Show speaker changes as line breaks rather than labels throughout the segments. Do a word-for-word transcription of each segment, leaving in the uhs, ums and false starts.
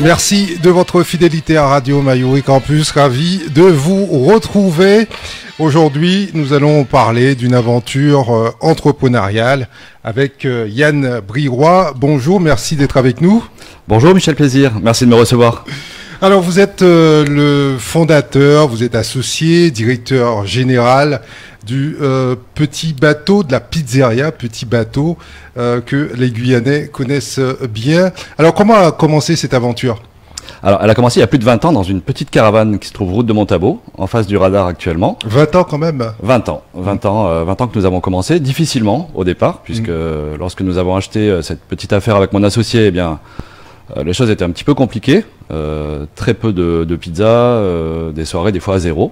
Merci de votre fidélité à Radio Mayuri Campus. Ravi de vous retrouver. Aujourd'hui, nous allons parler d'une aventure euh, entrepreneuriale avec euh, Yann Briroy. Bonjour, merci d'être avec nous.
Bonjour Michel Plaisir, merci de me recevoir.
Alors, vous êtes euh, le fondateur, vous êtes associé, directeur général du euh, Petit Bateau, de la pizzeria Petit Bateau, euh, que les Guyanais connaissent bien. Alors, comment a commencé cette aventure ?
Alors, elle a commencé il y a plus de vingt ans dans une petite caravane qui se trouve route de Montabaud, en face du radar actuellement.
vingt ans quand même.
vingt ans. vingt ans, euh, vingt ans que nous avons commencé, difficilement au départ, puisque mmh. euh, lorsque nous avons acheté euh, cette petite affaire avec mon associé, eh bien, euh, les choses étaient un petit peu compliquées. Euh, très peu de, de pizza, euh, des soirées des fois à zéro.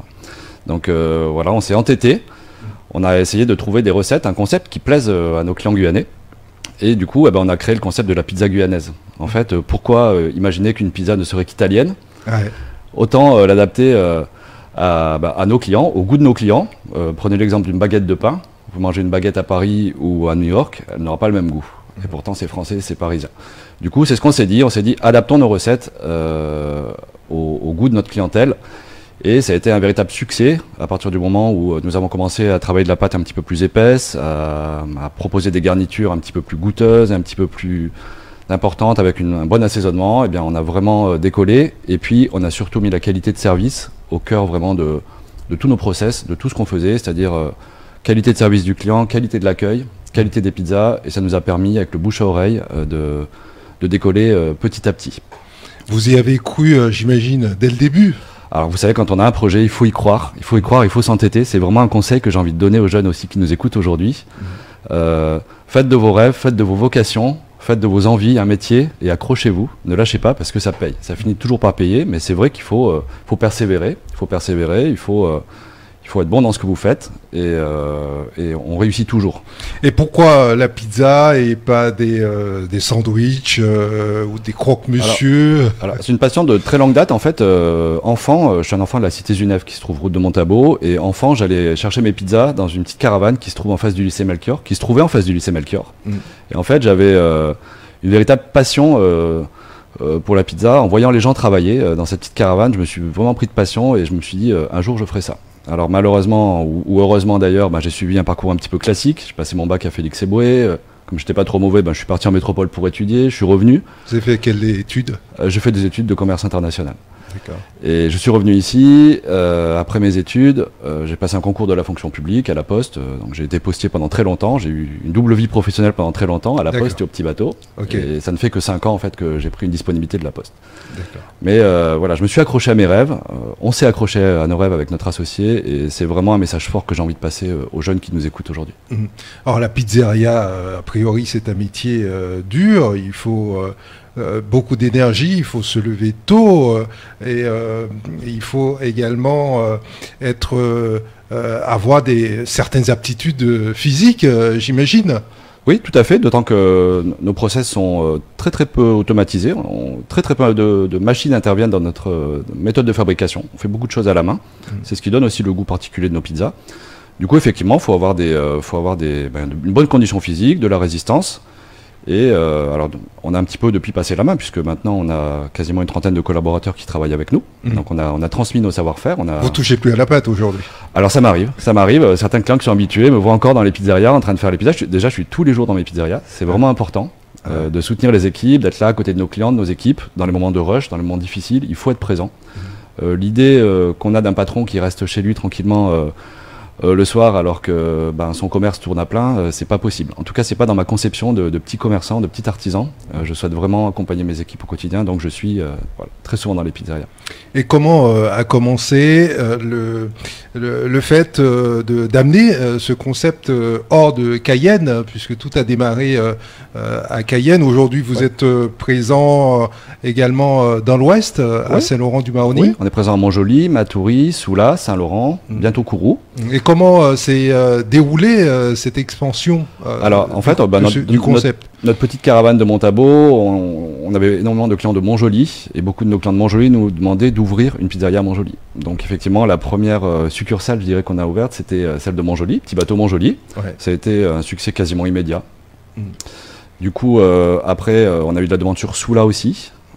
Donc euh, voilà, on s'est entêté. On a essayé de trouver des recettes, un concept qui plaise euh, à nos clients guyanais. Et du coup, eh ben, on a créé le concept de la pizza guyanaise. En fait, euh, pourquoi euh, imaginer qu'une pizza ne serait qu'italienne ? Ouais. Autant euh, l'adapter euh, à, bah, à nos clients, au goût de nos clients. Euh, prenez l'exemple d'une baguette de pain. Vous mangez une baguette à Paris ou à New York, elle n'aura pas le même goût. Et pourtant, c'est français, c'est parisien. Du coup, c'est ce qu'on s'est dit. On s'est dit, adaptons nos recettes euh, au, au goût de notre clientèle. Et ça a été un véritable succès à partir du moment où nous avons commencé à travailler de la pâte un petit peu plus épaisse, à, à proposer des garnitures un petit peu plus goûteuses, un petit peu plus importantes avec une, un bon assaisonnement. Et bien, on a vraiment décollé. Et puis, on a surtout mis la qualité de service au cœur vraiment de, de tous nos process, de tout ce qu'on faisait, c'est-à-dire euh, qualité de service du client, qualité de l'accueil, qualité des pizzas. Et ça nous a permis, avec le bouche à oreille, euh, de, de décoller euh, petit à petit.
Vous y avez cru, euh, j'imagine, dès le début ?
Alors vous savez, quand on a un projet, il faut y croire, il faut y croire, il faut s'entêter. C'est vraiment un conseil que j'ai envie de donner aux jeunes aussi qui nous écoutent aujourd'hui. Mmh. Euh, faites de vos rêves, faites de vos vocations, faites de vos envies un métier et accrochez-vous. Ne lâchez pas parce que ça paye. Ça finit toujours par payer, mais c'est vrai qu'il faut, euh, faut persévérer. Il faut persévérer, il faut, euh, il faut être bon dans ce que vous faites et, euh, et on réussit toujours.
Et pourquoi la pizza et pas des, euh, des sandwichs euh, ou des croque-monsieur ?
Alors, alors, c'est une passion de très longue date. En fait, euh, enfant, euh, je suis un enfant de la cité Zunève qui se trouve route de Montabaud. Et enfant, j'allais chercher mes pizzas dans une petite caravane qui se trouve en face du lycée Melchior, qui se trouvait en face du lycée Melchior. Mm. Et en fait, j'avais euh, une véritable passion euh, euh, pour la pizza. En voyant les gens travailler euh, dans cette petite caravane, je me suis vraiment pris de passion et je me suis dit, euh, un jour, je ferai ça. Alors malheureusement, ou, ou heureusement d'ailleurs, ben, j'ai suivi un parcours un petit peu classique. J'ai passé mon bac à Félix Éboué. Euh, comme je n'étais pas trop mauvais, ben, je suis parti en métropole pour étudier. Je suis revenu.
Vous avez fait quelles études ?
euh, J'ai fait des études de commerce international.
D'accord.
Et je suis revenu ici. Euh, après mes études, euh, j'ai passé un concours de la fonction publique à la Poste. Euh, donc j'ai été postier pendant très longtemps. J'ai eu une double vie professionnelle pendant très longtemps à la D'accord. Poste et au Petit Bateau. Okay. Et ça ne fait que cinq ans en fait que j'ai pris une disponibilité de la Poste. D'accord. Mais euh, voilà, je me suis accroché à mes rêves. Euh, on s'est accroché à nos rêves avec notre associé. Et c'est vraiment un message fort que j'ai envie de passer euh, aux jeunes qui nous écoutent aujourd'hui.
Mmh. Alors la pizzeria, euh, a priori, c'est un métier euh, dur. Il faut euh, Euh, beaucoup d'énergie, il faut se lever tôt euh, et euh, il faut également euh, être, euh, avoir des, certaines aptitudes physiques, euh, j'imagine.
Oui, tout à fait, d'autant que nos process sont euh, très très peu automatisés. On, très très peu de, de machines interviennent dans notre euh, méthode de fabrication. On fait beaucoup de choses à la main. Mmh. C'est ce qui donne aussi le goût particulier de nos pizzas. Du coup, effectivement, il faut avoir, des, euh, faut avoir des, ben, une bonne condition physique, de la résistance. Et euh, alors, on a un petit peu depuis passé la main, puisque maintenant on a quasiment une trentaine de collaborateurs qui travaillent avec nous. Mmh. Donc on a, on a transmis nos savoir-faire. On a...
Vous touchez plus à la pâte aujourd'hui ?
Alors ça m'arrive, ça m'arrive. Certains clients qui sont habitués me voient encore dans les pizzerias en train de faire les pizzas. Je suis, déjà, je suis tous les jours dans mes pizzerias. C'est vraiment important euh, de soutenir les équipes, d'être là à côté de nos clients, de nos équipes, dans les moments de rush, dans les moments difficiles. Il faut être présent. Mmh. Euh, l'idée euh, qu'on a d'un patron qui reste chez lui tranquillement euh, Euh, le soir alors que ben, son commerce tourne à plein, euh, c'est pas possible. En tout cas, c'est pas dans ma conception de, de petit commerçant, de petit artisan. Euh, je souhaite vraiment accompagner mes équipes au quotidien, donc je suis euh, voilà, très souvent dans les pizzerias.
Et comment euh, a commencé euh, le, le, le fait euh, de, d'amener euh, ce concept euh, hors de Cayenne, puisque tout a démarré euh, euh, à Cayenne. Aujourd'hui, vous ouais. êtes euh, présent euh, également euh, dans l'Ouest, euh, ouais. à Saint-Laurent-du-Maroni.
Oui, on est présent à Montjoly, Matoury, Soula, Saint-Laurent, mmh. bientôt Kourou.
Et comment euh, s'est euh, déroulée euh, cette expansion euh,
Alors, en fait,
du,
bah, notre,
du concept
notre, notre petite caravane de Montabaud, on, on avait énormément de clients de Montjoly, et beaucoup de nos clients de Montjoly nous demandaient d'ouvrir une pizzeria à Montjoly. Donc, effectivement, la première euh, succursale, je dirais, qu'on a ouverte, c'était euh, celle de Montjoly, Petit Bateau Montjoly. Ouais. Ça a été un succès quasiment immédiat. Mmh. Du coup, euh, après, euh, on a eu de la demande sur Soula aussi.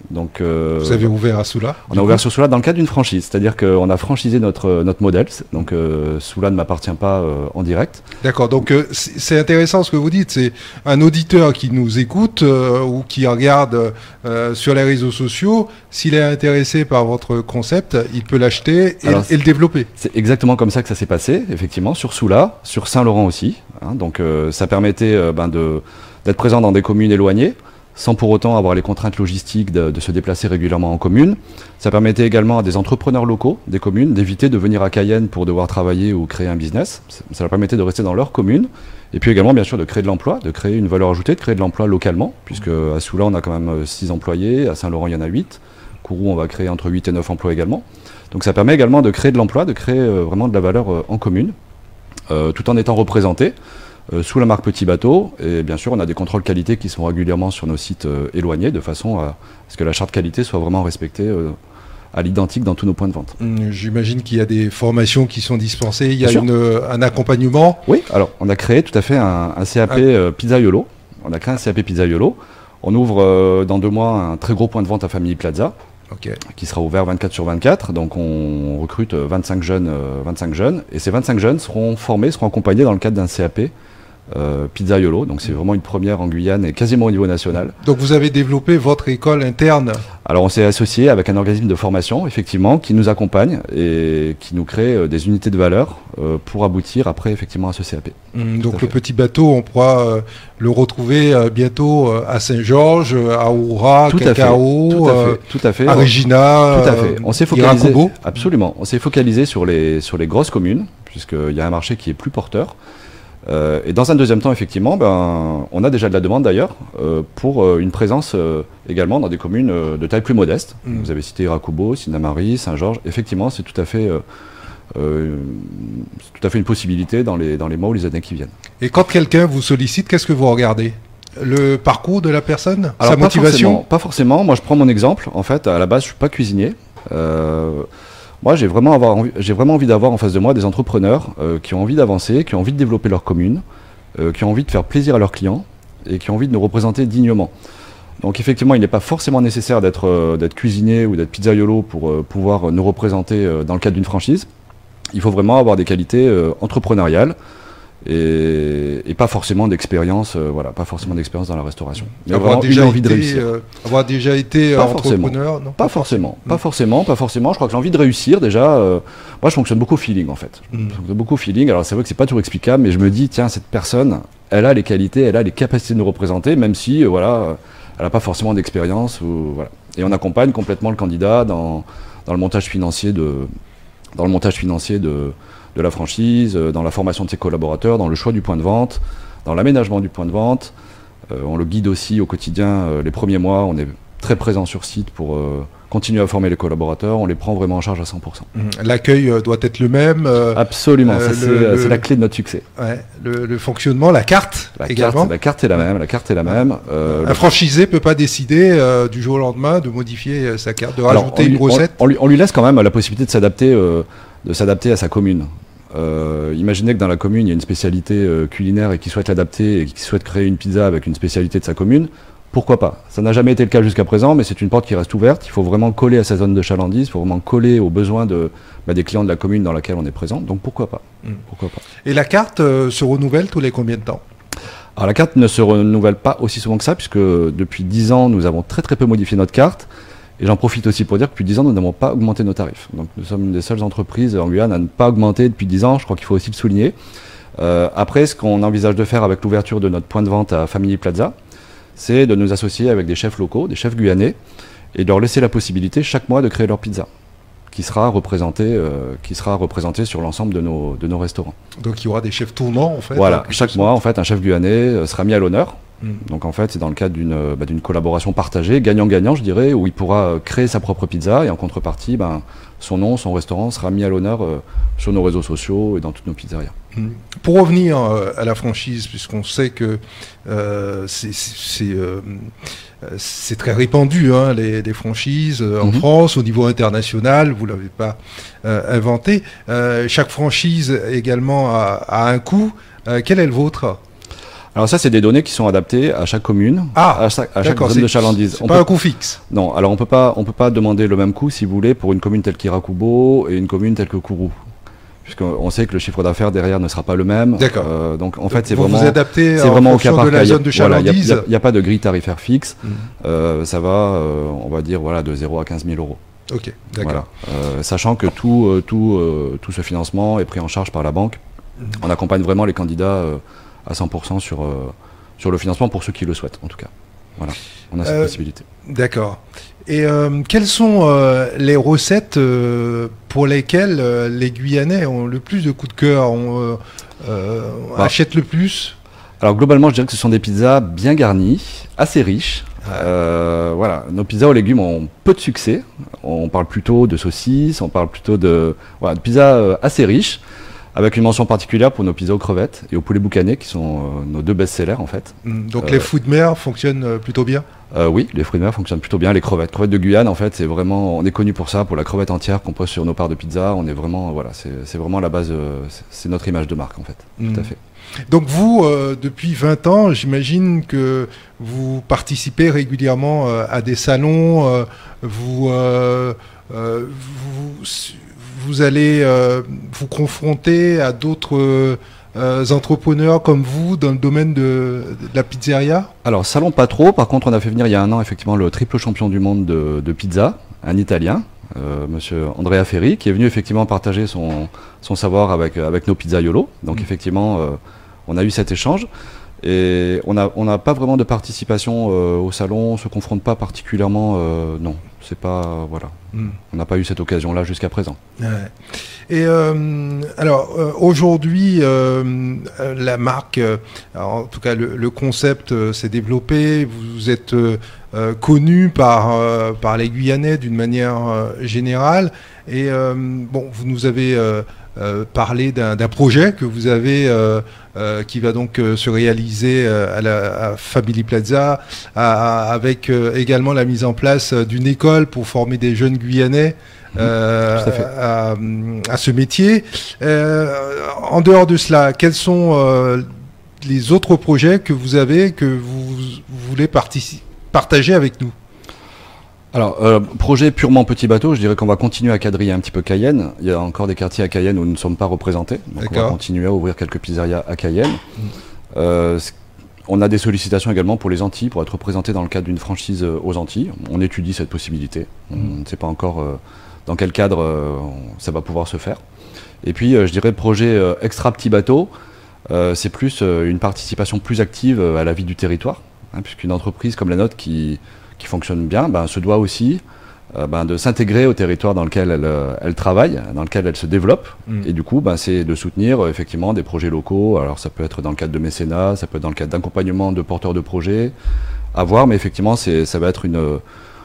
Donc, euh,
vous avez ouvert à Soula?
On a ouvert sur Soula dans le cadre d'une franchise, c'est-à-dire qu'on a franchisé notre, notre modèle, donc euh, Soula ne m'appartient pas euh, en direct.
D'accord, donc euh, c'est intéressant ce que vous dites, c'est un auditeur qui nous écoute euh, ou qui regarde euh, sur les réseaux sociaux, s'il est intéressé par votre concept, il peut l'acheter et, et le développer.
C'est exactement comme ça que ça s'est passé, effectivement, sur Soula, sur Saint-Laurent aussi, hein, donc euh, ça permettait euh, ben, de, d'être présent dans des communes éloignées, sans pour autant avoir les contraintes logistiques de, de se déplacer régulièrement en commune. Ça permettait également à des entrepreneurs locaux des communes d'éviter de venir à Cayenne pour devoir travailler ou créer un business. Ça leur permettait de rester dans leur commune. Et puis également, bien sûr, de créer de l'emploi, de créer une valeur ajoutée, de créer de l'emploi localement, puisque à Soula, on a quand même six employés, à Saint-Laurent, il y en a huit. Kourou, on va créer entre huit et neuf emplois également. Donc ça permet également de créer de l'emploi, de créer euh, vraiment de la valeur euh, en commune, euh, tout en étant représenté Euh, sous la marque Petit Bateau, et bien sûr on a des contrôles qualité qui sont régulièrement sur nos sites euh, éloignés, de façon à ce que la charte qualité soit vraiment respectée euh, à l'identique dans tous nos points de vente.
Mmh, j'imagine qu'il y a des formations qui sont dispensées, il y a
bien
une, un accompagnement.
Oui, alors on a créé tout à fait un, un C A P ah. euh, Pizzaiolo, on a créé un C A P Pizzaiolo, on ouvre euh, dans deux mois un très gros point de vente à Family Plaza, okay. qui sera ouvert vingt-quatre sur vingt-quatre, donc on recrute vingt-cinq jeunes, euh, vingt-cinq jeunes, et ces vingt-cinq jeunes seront formés, seront accompagnés dans le cadre d'un C A P Euh, Pizzaiolo, donc c'est vraiment une première en Guyane et quasiment au niveau national.
Donc vous avez développé votre école interne?
Alors on s'est associé avec un organisme de formation, effectivement, qui nous accompagne et qui nous crée euh, des unités de valeur euh, pour aboutir après effectivement à ce C A P.
Mmh, donc le Petit Bateau, on pourra euh, le retrouver euh, bientôt euh, à Saint-Georges, à Oura,
tout
Cacao,
à fait, tout à fait, tout à fait,
à Regina,
tout à fait. On s'est focalisé,
Irakubo.
Absolument, on s'est focalisé sur les, sur les grosses communes, puisqu'il y a un marché qui est plus porteur. Euh, et dans un deuxième temps, effectivement, ben, on a déjà de la demande d'ailleurs euh, pour euh, une présence euh, également dans des communes euh, de taille plus modeste. Mmh. Vous avez cité Irakubo, Sinnamary, Saint-Georges. Effectivement, c'est tout à fait, euh, euh, tout à fait une possibilité dans les, dans les mois ou les années qui viennent.
Et quand quelqu'un vous sollicite, qu'est-ce que vous regardez ? Le parcours de la personne ?
Alors,
sa
pas
motivation ?
forcément, Pas forcément. Moi, je prends mon exemple. En fait, à la base, je suis pas cuisinier. Euh, Moi, j'ai vraiment, avoir envie, j'ai vraiment envie d'avoir en face de moi des entrepreneurs euh, qui ont envie d'avancer, qui ont envie de développer leur commune, euh, qui ont envie de faire plaisir à leurs clients et qui ont envie de nous représenter dignement. Donc effectivement, il n'est pas forcément nécessaire d'être, euh, d'être cuisinier ou d'être pizzaiolo pour euh, pouvoir nous représenter euh, dans le cadre d'une franchise. Il faut vraiment avoir des qualités euh, entrepreneuriales et, et pas forcément d'expérience, euh, voilà, pas forcément d'expérience dans la restauration. Mais
avoir
vraiment
déjà
une envie
été,
de réussir.
Euh, avoir déjà été
pas
entrepreneur,
forcément.
non
Pas forcément,
mmh.
pas forcément, pas forcément. Je crois que l'envie de réussir, déjà, euh, moi je fonctionne beaucoup au feeling en fait. Mmh. Je fonctionne beaucoup au feeling. Alors c'est vrai que c'est pas toujours explicable, mais je me dis tiens, cette personne, elle a les qualités, elle a les capacités de nous représenter, même si euh, voilà, elle n'a pas forcément d'expérience ou voilà. Et on accompagne complètement le candidat dans dans le montage financier de dans le montage financier de de la franchise, dans la formation de ses collaborateurs, dans le choix du point de vente, dans l'aménagement du point de vente. Euh, on le guide aussi au quotidien. Euh, les premiers mois, on est très présent sur site pour euh, continuer à former les collaborateurs. On les prend vraiment en charge à cent pour cent.
L'accueil euh, doit être le même. Euh,
Absolument, euh, ça, c'est, le, c'est la clé de notre succès.
Ouais, le, le fonctionnement, la carte
la
également.
Carte, la carte est la même. La carte est la même.
Euh, Un le... franchisé peut pas décider euh, du jour au lendemain de modifier euh, sa carte, de Alors, rajouter
lui,
une recette.
On, on, lui, on lui laisse quand même la possibilité de s'adapter, euh, de s'adapter à sa commune. Euh, imaginez que dans la commune il y a une spécialité euh, culinaire et qu'il souhaite l'adapter et qu'il souhaite créer une pizza avec une spécialité de sa commune, pourquoi pas? Ça n'a jamais été le cas jusqu'à présent, mais c'est une porte qui reste ouverte. Il faut vraiment coller à sa zone de chalandise, il faut vraiment coller aux besoins de, bah, des clients de la commune dans laquelle on est présent, donc pourquoi pas, mmh. pourquoi pas.
Et la carte euh, se renouvelle tous les combien de temps?
Alors la carte ne se renouvelle pas aussi souvent que ça, puisque depuis dix ans nous avons très très peu modifié notre carte. Et j'en profite aussi pour dire que depuis dix ans, nous n'avons pas augmenté nos tarifs. Donc nous sommes une des seules entreprises en Guyane à ne pas augmenter depuis dix ans. Je crois qu'il faut aussi le souligner. Euh, après, ce qu'on envisage de faire avec l'ouverture de notre point de vente à Family Plaza, c'est de nous associer avec des chefs locaux, des chefs guyanais, et de leur laisser la possibilité chaque mois de créer leur pizza, qui sera représentée, euh, qui sera représentée sur l'ensemble de nos, de nos restaurants.
Donc il y aura des chefs tournants en fait.
Voilà, chaque mois en fait, un chef guyanais sera mis à l'honneur. Donc en fait, c'est dans le cadre d'une, bah, d'une collaboration partagée, gagnant-gagnant, je dirais, où il pourra créer sa propre pizza et en contrepartie, ben, son nom, son restaurant sera mis à l'honneur euh, sur nos réseaux sociaux et dans toutes nos pizzerias.
Pour revenir euh, à la franchise, puisqu'on sait que euh, c'est, c'est, euh, c'est très répandu, hein, les, les franchises euh, en mm-hmm. France, au niveau international, vous ne l'avez pas euh, inventé. Euh, chaque franchise également a, a un coût. Euh, quel est le vôtre ?
Alors ça, c'est des données qui sont adaptées à chaque commune,
ah,
à chaque, à chaque zone de chalandise.
C'est pas peut... un coût fixe.
Non, alors on peut pas, on peut pas demander le même coût, si vous voulez, pour une commune telle qu'Irakubo et une commune telle que Kourou, puisqu'on sait que le chiffre d'affaires derrière ne sera pas le même.
D'accord.
Euh, donc en fait, c'est vraiment,
vous adaptez
c'est vraiment au cas par
de la
cas.
zone de chalandise.
Il n'y a, a, a pas de grille tarifaire fixe.
Mmh.
Euh, ça va, euh, on va dire, voilà, de zéro à quinze mille euros.
Ok, d'accord.
Voilà. Euh, sachant que tout, euh, tout, euh, tout ce financement est pris en charge par la banque. Mmh. On accompagne vraiment les candidats euh, à cent pour cent sur, euh, sur le financement pour ceux qui le souhaitent, en tout cas. Voilà, on a cette
euh,
possibilité.
D'accord. Et euh, quelles sont euh, les recettes euh, pour lesquelles euh, les Guyanais ont le plus de coups de cœur, on euh, euh, bah, achètent le plus?
Alors globalement, je dirais que ce sont des pizzas bien garnies, assez riches. Ouais. Euh, voilà, nos pizzas aux légumes ont peu de succès. On parle plutôt de saucisses, on parle plutôt de, voilà, de pizzas euh, assez riches, avec une mention particulière pour nos pizzas aux crevettes et au poulet boucané, qui sont euh, nos deux best-sellers en fait.
Mmh, donc euh, les fruits de mer fonctionnent euh, plutôt bien?
euh, Oui, les fruits de mer fonctionnent plutôt bien. Les crevettes, crevettes de Guyane en fait, c'est vraiment, on est connu pour ça, pour la crevette entière qu'on pose sur nos parts de pizza. On est vraiment, voilà, c'est vraiment la base, euh, c'est notre image de marque en fait. Mmh. Tout à fait.
Donc vous, euh, depuis vingt ans, j'imagine que vous participez régulièrement euh, à des salons, euh, vous, euh, euh, vous, vous allez euh, vous confronter à d'autres euh, entrepreneurs comme vous dans le domaine de, de la pizzeria?
Alors salon pas trop, par contre on a fait venir il y a un an effectivement le triple champion du monde de, de pizza, un Italien. Euh, monsieur Andrea Ferri, qui est venu effectivement partager son, son savoir avec, avec nos pizzaiolos. Donc mmh. effectivement, euh, on a eu cet échange. Et on n'a on a pas vraiment de participation euh, au salon, on ne se confronte pas particulièrement, euh, non, c'est pas, euh, voilà. Mmh. On n'a pas eu cette occasion-là jusqu'à présent.
Ouais. Et euh, alors, euh, aujourd'hui, euh, la marque, euh, en tout cas le, le concept euh, s'est développé, vous êtes euh, euh, connu par, euh, par les Guyanais d'une manière euh, générale. Et euh, bon, vous nous avez euh, euh, parlé d'un projet que vous avez, euh, euh, qui va donc euh, se réaliser euh, à la à Family Plaza, à, à, avec euh, également la mise en place d'une école pour former des jeunes Guyanais euh, à, à, à ce métier. Euh, en dehors de cela, quels sont euh, les autres projets que vous avez, que vous, vous voulez partager avec nous?
Alors, euh, projet purement petit bateau, je dirais qu'on va continuer à quadriller un petit peu Cayenne. Il y a encore des quartiers à Cayenne où nous ne sommes pas représentés. Donc on va continuer à ouvrir quelques pizzerias à Cayenne. Mmh. Euh, on a des sollicitations également pour les Antilles, pour être représentés dans le cadre d'une franchise aux Antilles. On étudie cette possibilité. Mmh. On ne sait pas encore euh, dans quel cadre euh, ça va pouvoir se faire. Et puis, euh, je dirais projet euh, extra petit bateau, euh, c'est plus euh, une participation plus active euh, à la vie du territoire. Hein, puisqu'une entreprise comme la nôtre qui... qui fonctionne bien, ben, se doit aussi euh, ben, de s'intégrer au territoire dans lequel elle, euh, elle travaille, dans lequel elle se développe. Mmh. Et du coup, ben, c'est de soutenir euh, effectivement des projets locaux. Alors ça peut être dans le cadre de mécénat, ça peut être dans le cadre d'accompagnement de porteurs de projets, à voir, mais effectivement, ça va être une,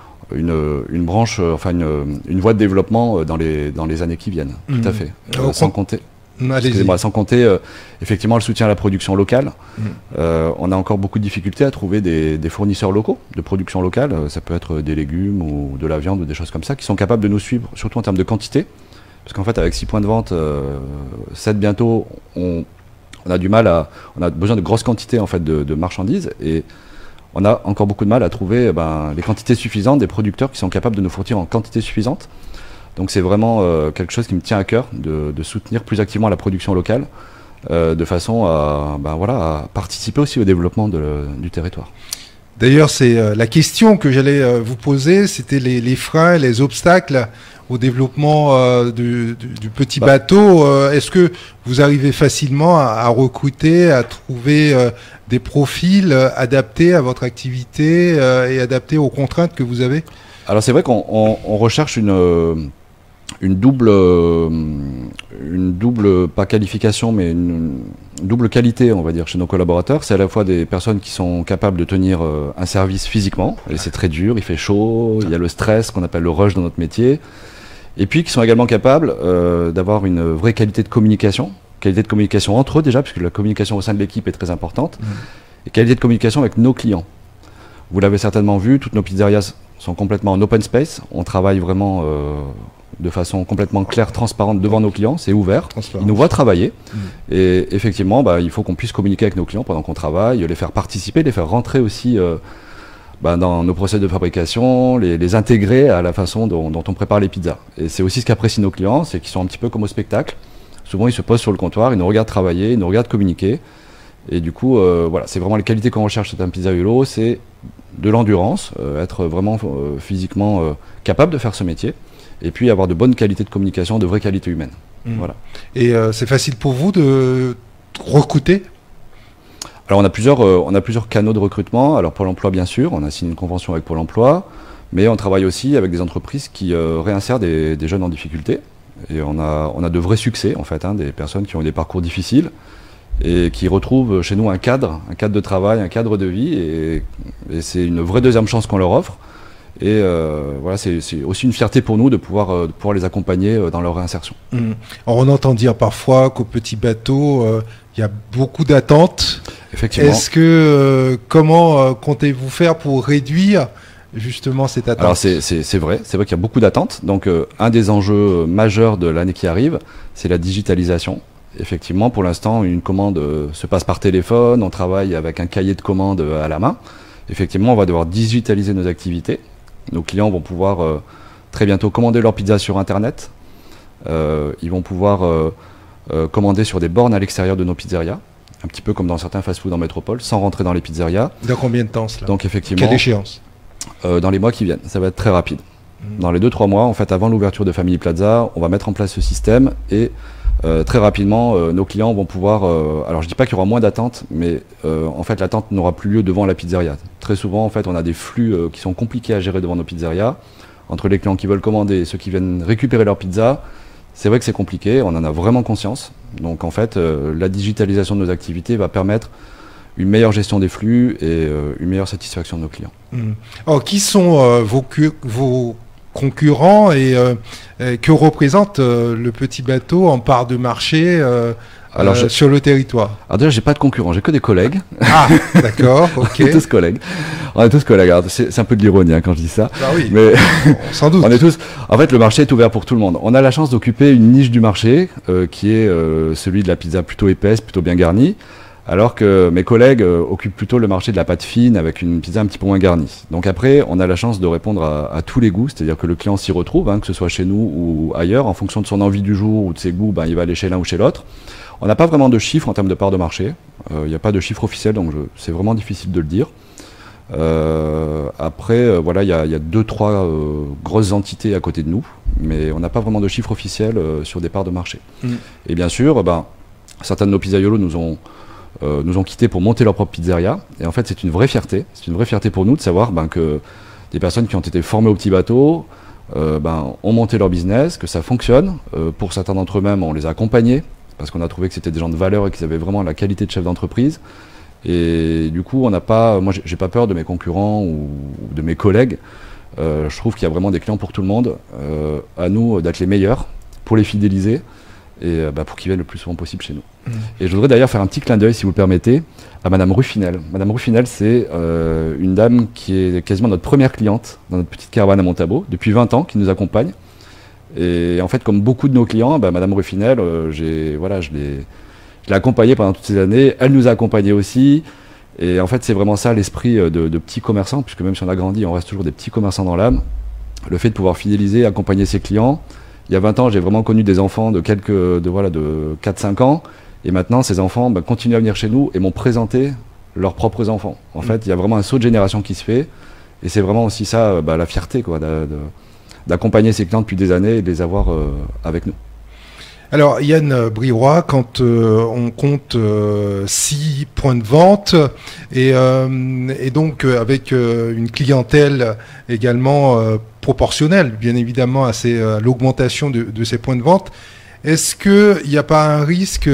une, une branche, euh, enfin une, une voie de développement dans les, dans les années qui viennent. Mmh. Tout à fait. Euh, sans compter. Excusez-moi, sans compter euh, effectivement le soutien à la production locale. Mmh. Euh, on a encore beaucoup de difficultés à trouver des, des fournisseurs locaux de production locale. Euh, ça peut être des légumes ou de la viande ou des choses comme ça, qui sont capables de nous suivre, surtout en termes de quantité. Parce qu'en fait, avec six points de vente, euh, sept bientôt, on, on a du mal à, on a besoin de grosses quantités en fait de, de marchandises, et on a encore beaucoup de mal à trouver ben, les quantités suffisantes des producteurs qui sont capables de nous fournir en quantité suffisante. Donc c'est vraiment euh, quelque chose qui me tient à cœur de, de soutenir plus activement la production locale, euh, de façon à, ben voilà, à participer aussi au développement de, du territoire.
D'ailleurs, c'est euh, la question que j'allais euh, vous poser, c'était les, les freins, les obstacles au développement euh, du, du, du petit bah. bateau. Euh, Est-ce que vous arrivez facilement à, à recruter, à trouver euh, des profils euh, adaptés à votre activité euh, et adaptés aux contraintes que vous avez?
Alors c'est vrai qu'on on, on recherche une... Euh, une double, euh, une double, pas qualification, mais une, une double qualité, on va dire, chez nos collaborateurs. C'est à la fois des personnes qui sont capables de tenir euh, un service physiquement, et c'est très dur, il fait chaud, il y a le stress qu'on appelle le rush dans notre métier, et puis qui sont également capables euh, d'avoir une vraie qualité de communication, qualité de communication entre eux déjà, puisque la communication au sein de l'équipe est très importante, mmh. et qualité de communication avec nos clients. Vous l'avez certainement vu, toutes nos pizzerias sont complètement en open space, on travaille vraiment... Euh, de façon complètement claire, transparente devant nos clients, c'est ouvert,
Transparent.
ils nous voient travailler,
Mmh.
et effectivement, bah, il faut qu'on puisse communiquer avec nos clients pendant qu'on travaille, les faire participer, les faire rentrer aussi euh, bah, dans nos process de fabrication, les, les intégrer à la façon dont, dont on prépare les pizzas. Et c'est aussi ce qu'apprécient nos clients, c'est qu'ils sont un petit peu comme au spectacle. Souvent, ils se posent sur le comptoir, ils nous regardent travailler, ils nous regardent communiquer. Et du coup, euh, voilà, c'est vraiment les qualités qu'on recherche chez un pizzaiolo, c'est de l'endurance, euh, être vraiment euh, physiquement euh, capable de faire ce métier, et puis avoir de bonnes qualités de communication, de vraies qualités humaines.
Mmh.
Voilà.
Et euh, c'est facile pour vous de recruter?
Alors on a plusieurs, euh, on a plusieurs canaux de recrutement. Alors Pôle emploi bien sûr, on a signé une convention avec Pôle emploi, mais on travaille aussi avec des entreprises qui euh, réinsèrent des, des jeunes en difficulté. Et on a, on a de vrais succès en fait, hein, des personnes qui ont des parcours difficiles et qui retrouvent chez nous un cadre, un cadre de travail, un cadre de vie, et, et c'est une vraie deuxième chance qu'on leur offre. Et euh, voilà, c'est aussi une fierté pour nous de pouvoir, euh, de pouvoir les accompagner euh, dans leur réinsertion.
Mmh. Alors, on entend dire parfois qu'au petit bateau, euh, il y a beaucoup d'attentes.
Effectivement.
Est-ce que euh, comment euh, comptez-vous faire pour réduire justement cette attente?
Alors c'est vrai, c'est vrai qu'il y a beaucoup d'attentes. Donc euh, un des enjeux majeurs de l'année qui arrive, c'est la digitalisation. Effectivement, pour l'instant, une commande euh, se passe par téléphone, on travaille avec un cahier de commande euh, à la main. Effectivement, on va devoir digitaliser nos activités. Nos clients vont pouvoir euh, très bientôt commander leur pizza sur Internet. Euh, ils vont pouvoir euh, euh, commander sur des bornes à l'extérieur de nos pizzerias, un petit peu comme dans certains fast-food en métropole, sans rentrer dans les pizzerias.
Dans combien de temps cela?
Donc effectivement,
quelle échéance?
euh, Dans les mois qui viennent, ça va être très rapide. Mmh. Dans les deux trois mois, en fait, avant l'ouverture de Family Plaza, on va mettre en place ce système et euh, très rapidement, euh, nos clients vont pouvoir... Euh, alors je dis pas qu'il y aura moins d'attente, mais euh, en fait l'attente n'aura plus lieu devant la pizzeria. Très souvent, en fait, on a des flux euh, qui sont compliqués à gérer devant nos pizzerias. Entre les clients qui veulent commander et ceux qui viennent récupérer leur pizza, c'est vrai que c'est compliqué, on en a vraiment conscience. Donc en fait, euh, la digitalisation de nos activités va permettre une meilleure gestion des flux et euh, une meilleure satisfaction de nos clients.
Mmh. Alors, qui sont euh, vos, vos concurrents et, euh, et que représente euh, le petit bateau en part de marché euh, Alors, euh, sur le territoire?
Alors déjà, j'ai pas de concurrents, j'ai que des collègues.
Ah, d'accord, ok.
On est tous collègues. On est tous collègues. C'est un peu de l'ironie hein, quand je dis ça.
Bah oui,
mais
sans doute.
On est tous. En fait, le marché est ouvert pour tout le monde. On a la chance d'occuper une niche du marché euh, qui est euh, celui de la pizza plutôt épaisse, plutôt bien garnie. Alors que mes collègues euh, occupent plutôt le marché de la pâte fine avec une pizza un petit peu moins garnie. Donc après, on a la chance de répondre à, à tous les goûts, c'est-à-dire que le client s'y retrouve, hein, que ce soit chez nous ou ailleurs, en fonction de son envie du jour ou de ses goûts, ben, il va aller chez l'un ou chez l'autre. On n'a pas vraiment de chiffres en termes de part de marché, il euh, n'y a pas de chiffre officiel, donc c'est vraiment difficile de le dire. Euh, après, euh, voilà, il y, y a deux, trois euh, grosses entités à côté de nous, mais on n'a pas vraiment de chiffre officiel euh, sur des parts de marché. Mmh. Et bien sûr, ben, certains de nos pizzaiolos nous ont Euh, nous ont quittés pour monter leur propre pizzeria. Et en fait, c'est une vraie fierté. C'est une vraie fierté pour nous de savoir ben, que des personnes qui ont été formées au petit bateau euh, ben, ont monté leur business, que ça fonctionne. Euh, pour certains d'entre eux-mêmes, on les a accompagnés parce qu'on a trouvé que c'était des gens de valeur et qu'ils avaient vraiment la qualité de chef d'entreprise. Et du coup, on n'a pas, moi, j'ai pas peur de mes concurrents ou, ou de mes collègues. Euh, je trouve qu'il y a vraiment des clients pour tout le monde. Euh, à nous d'être les meilleurs pour les fidéliser et bah, pour qu'ils viennent le plus souvent possible chez nous. Mmh. Et je voudrais d'ailleurs faire un petit clin d'œil, si vous le permettez, à Madame Ruffinel. Madame Ruffinel, c'est euh, une dame qui est quasiment notre première cliente dans notre petite caravane à Montabo, depuis vingt ans, qui nous accompagne. Et en fait, comme beaucoup de nos clients, bah, Madame Ruffinel, euh, j'ai, voilà, je l'ai accompagnée pendant toutes ces années, elle nous a accompagnés aussi. Et en fait, c'est vraiment ça l'esprit de, de petits commerçants, puisque même si on a grandi, on reste toujours des petits commerçants dans l'âme. Le fait de pouvoir fidéliser, accompagner ses clients. Il y a vingt ans, j'ai vraiment connu des enfants de quelques, de, voilà, de quatre cinq ans. Et maintenant, ces enfants bah, continuent à venir chez nous et m'ont présenté leurs propres enfants. En mmh. fait, il y a vraiment un saut de génération qui se fait. Et c'est vraiment aussi ça, bah, la fierté, quoi, d'accompagner ces clients depuis des années et de les avoir euh, avec nous.
Alors, Yann Brirois, quand euh, on compte euh, six points de vente et, euh, et donc euh, avec euh, une clientèle également euh, proportionnelle, bien évidemment, à, ces, à l'augmentation de, de ces points de vente, est-ce qu'il n'y a pas un risque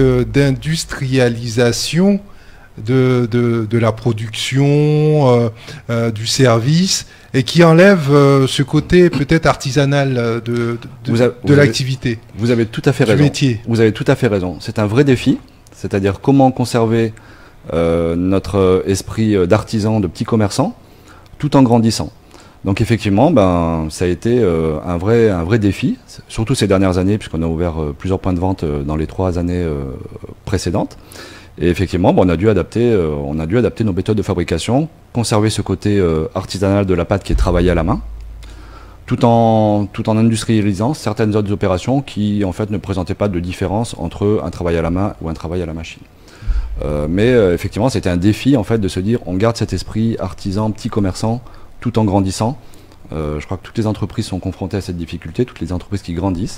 d'industrialisation de, de, de la production, euh, euh, du service, et qui enlève euh, ce côté peut-être artisanal de, de, de, de l'activité?
Vous avez tout à fait raison.
Métier.
Vous avez tout à fait raison. C'est un vrai défi, c'est-à-dire comment conserver euh, notre esprit d'artisan, de petit commerçant, tout en grandissant. Donc effectivement, ben, ça a été euh, un, vrai, un vrai défi, surtout ces dernières années, puisqu'on a ouvert euh, plusieurs points de vente euh, dans les trois années euh, précédentes. Et effectivement, ben, on, a dû adapter, euh, on a dû adapter nos méthodes de fabrication, conserver ce côté euh, artisanal de la pâte qui est travaillé à la main, tout en, tout en industrialisant certaines autres opérations qui en fait ne présentaient pas de différence entre un travail à la main ou un travail à la machine. Euh, mais euh, effectivement, c'était un défi en fait de se dire on garde cet esprit artisan, petit commerçant, tout en grandissant. Euh, je crois que toutes les entreprises sont confrontées à cette difficulté, toutes les entreprises qui grandissent.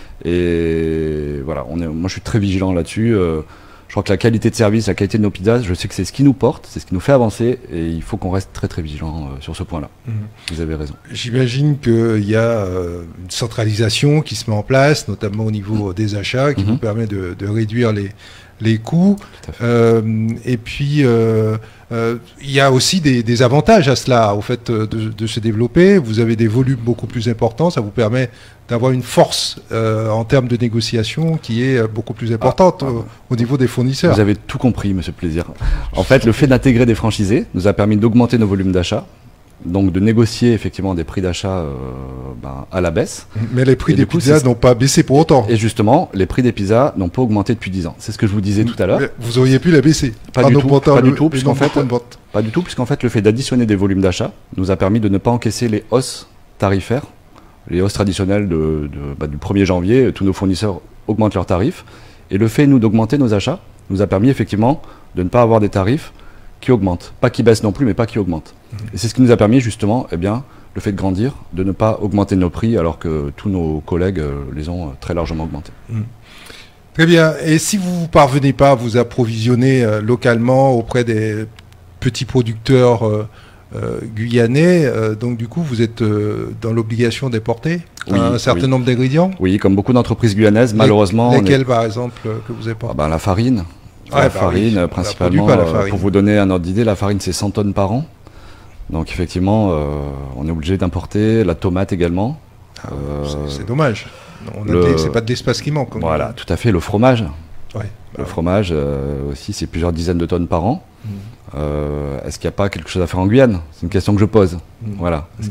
Et voilà, on est, moi je suis très vigilant là-dessus. Euh, je crois que la qualité de service, la qualité de nos pizzas, je sais que c'est ce qui nous porte, c'est ce qui nous fait avancer, et il faut qu'on reste très très vigilant euh, sur ce point-là. Mmh. Vous avez raison.
J'imagine qu'il y a euh, une centralisation qui se met en place, notamment au niveau mmh. des achats, qui mmh. vous permet de, de réduire les, les coûts. Euh, et puis, euh, euh, il y a aussi des, des avantages à cela, au fait de, de se développer. Vous avez des volumes beaucoup plus importants, ça vous permet d'avoir une force euh, en termes de négociation qui est beaucoup plus importante ah, au, au niveau des fournisseurs.
Vous avez tout compris, Monsieur Plaisir. En fait, le fait d'intégrer des franchisés nous a permis d'augmenter nos volumes d'achat, donc de négocier effectivement des prix d'achat euh, ben, à la baisse.
Mais les prix et des coup, pizzas n'ont pas baissé pour autant.
Et justement, les prix des pizzas n'ont pas augmenté depuis dix ans. C'est ce que je vous disais tout à l'heure.
Vous auriez pu la baisser.
Pas du tout, pas du tout, puisqu'en fait, pas du tout, puisqu'en fait, le fait d'additionner des volumes d'achat nous a permis de ne pas encaisser les hausses tarifaires. Les hausses traditionnelles de, de, bah, du premier janvier, tous nos fournisseurs augmentent leurs tarifs. Et le fait, nous, d'augmenter nos achats nous a permis effectivement de ne pas avoir des tarifs qui augmentent. Pas qui baissent non plus, mais pas qui augmentent. Mmh. Et c'est ce qui nous a permis justement, eh bien, le fait de grandir, de ne pas augmenter nos prix alors que tous nos collègues euh, les ont euh, très largement augmentés.
Mmh. Très bien. Et si vous ne parvenez pas à vous approvisionner euh, localement auprès des petits producteurs euh, Euh, guyanais, euh, donc du coup vous êtes euh, dans l'obligation d'importer oui, un certain
oui.
nombre d'ingrédients.
Oui, comme beaucoup d'entreprises guyanaises, Les, malheureusement.
Lesquels
est...
par exemple que vous importez?
ah ben, La farine,
ouais,
la
bah
farine
oui,
principalement.
Pas, la farine.
Pour vous donner un ordre d'idée, la farine c'est cent tonnes par an. Donc effectivement, euh, on est obligé d'importer la tomate également.
Ah, euh, c'est dommage. Le... C'est pas de l'espace qui manque.
Voilà, tout à fait. Le fromage.
Ouais, bah
le
ouais.
fromage euh, aussi, c'est plusieurs dizaines de tonnes par an. Mmh. Euh, est-ce qu'il n'y a pas quelque chose à faire en Guyane? C'est une question que je pose. Mmh. Voilà. Mmh.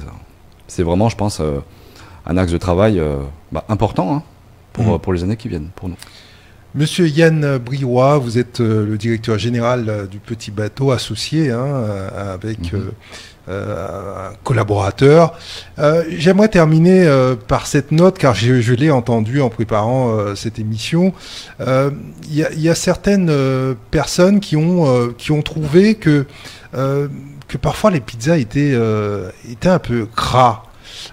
C'est vraiment, je pense, euh, un axe de travail euh, bah, important hein, pour, mmh. pour les années qui viennent, pour nous.
Monsieur Yann Briouat, vous êtes euh, le directeur général euh, du Petit Bateau associé hein, euh, avec mmh. euh, euh, un collaborateur. Euh, J'aimerais terminer euh, par cette note, car je, je l'ai entendu en préparant euh, cette émission. Il euh, y, y a certaines euh, personnes qui ont, euh, qui ont trouvé que, euh, que parfois les pizzas étaient, euh, étaient un peu gras.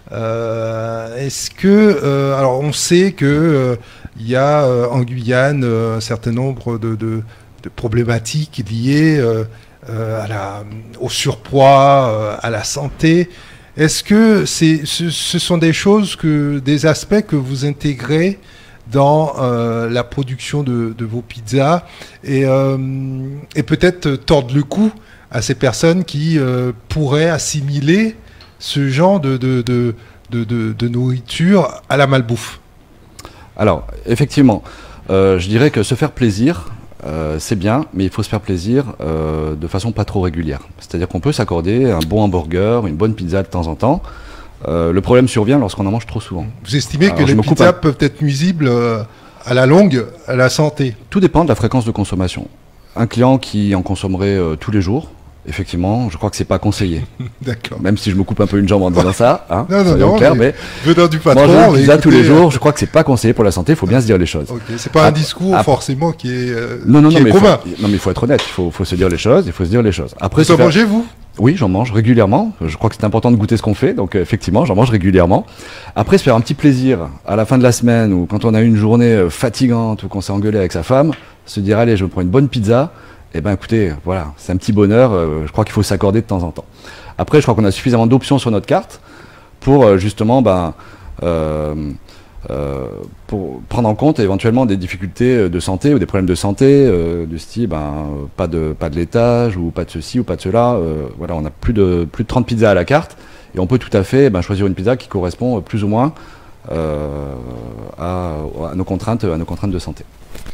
Euh, Est-ce que... Euh, alors on sait que... Euh, il y a euh, en Guyane euh, un certain nombre de, de, de problématiques liées euh, euh, à la, au surpoids, euh, à la santé. Est-ce que c'est, ce, ce sont des choses, que, des aspects que vous intégrez dans euh, la production de, de vos pizzas et, euh, et peut-être tordre le cou à ces personnes qui euh, pourraient assimiler ce genre de, de, de, de, de, de nourriture à la malbouffe?
Alors, effectivement, euh, je dirais que se faire plaisir, euh, c'est bien, mais il faut se faire plaisir euh, de façon pas trop régulière. C'est-à-dire qu'on peut s'accorder un bon hamburger, une bonne pizza de temps en temps. Euh, le problème survient lorsqu'on en mange trop souvent.
Vous estimez Alors, que les pizzas un... peuvent être nuisibles euh, à la longue à la santé?
Tout dépend de la fréquence de consommation. Un client qui en consommerait euh, tous les jours, effectivement, je crois que c'est pas conseillé.
D'accord.
Même si je me coupe un peu une jambe en disant ça, hein,
non, non, non,
clair, mais,
mais venant du patron,
manger une pizza tous les jours, je crois que c'est pas conseillé pour la santé. Il faut bien se dire les choses.
Okay. C'est pas ah, un discours ah, forcément qui est euh,
non, non,
qui
non,
est
mais
commun.
Faut, non, mais il faut être honnête. Il faut, faut se dire les choses. Il faut se dire les choses. Après,
vous en mangez vous?
Oui, j'en mange régulièrement. Je crois que c'est important de goûter ce qu'on fait, donc euh, effectivement, j'en mange régulièrement. Après, se faire un petit plaisir à la fin de la semaine ou quand on a eu une journée euh, fatigante ou qu'on s'est engueulé avec sa femme, se dire allez, je me prends une bonne pizza. Eh ben écoutez, voilà, c'est un petit bonheur, euh, je crois qu'il faut s'accorder de temps en temps. Après, je crois qu'on a suffisamment d'options sur notre carte pour euh, justement ben, euh, euh, pour prendre en compte éventuellement des difficultés de santé ou des problèmes de santé, euh, de style ben, pas de, pas de laitage ou pas de ceci ou pas de cela. Euh, voilà, on a plus de, plus de trente pizzas à la carte et on peut tout à fait ben, choisir une pizza qui correspond plus ou moins euh, à, à, nos contraintes, à nos contraintes de santé.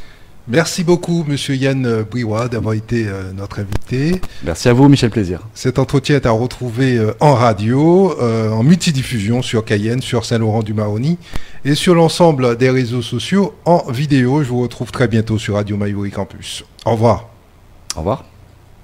Merci beaucoup, Monsieur Yann Briouat, d'avoir été euh, notre invité.
Merci à vous, Michel Plaisir.
Cet entretien est à retrouver euh, en radio, euh, en multidiffusion sur Cayenne, sur Saint-Laurent-du-Maroni et sur l'ensemble des réseaux sociaux en vidéo. Je vous retrouve très bientôt sur Radio Maïouri Campus. Au revoir.
Au revoir.